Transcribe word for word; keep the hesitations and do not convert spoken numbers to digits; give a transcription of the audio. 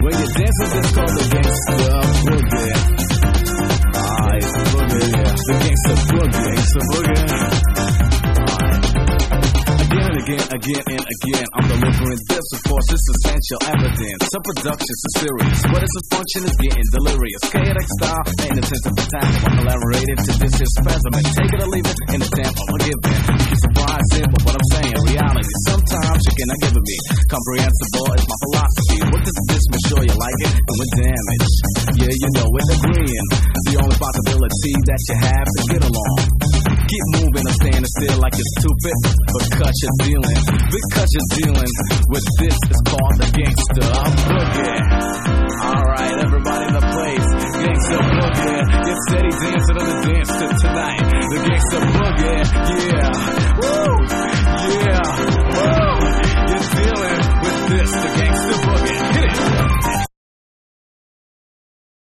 When you're dancing, it's called the gangsta boogie. Ah, it's the boogie, yeah. The gangsta boogie, gangsta boogie. Again and again, again and again, I'm delivering this. Of course, it's essential evidence. Some production's is serious, but its function is getting delirious. Chaotic style ain't attentive to time. I'm elaborated to this here spasm and take it or leave it in the damp. I'm a given. You surprising, but what I'm saying, reality. Sometimes you cannot give it me. Comprehensible is my philosophy. What does this make sure you like it? And with damage, yeah, you know it, agreeing. The only possibility that you have to get along. Keep moving, I'm standing still like you're stupid. Because you're dealing, because you're dealing with this, it's called the gangsta boogie.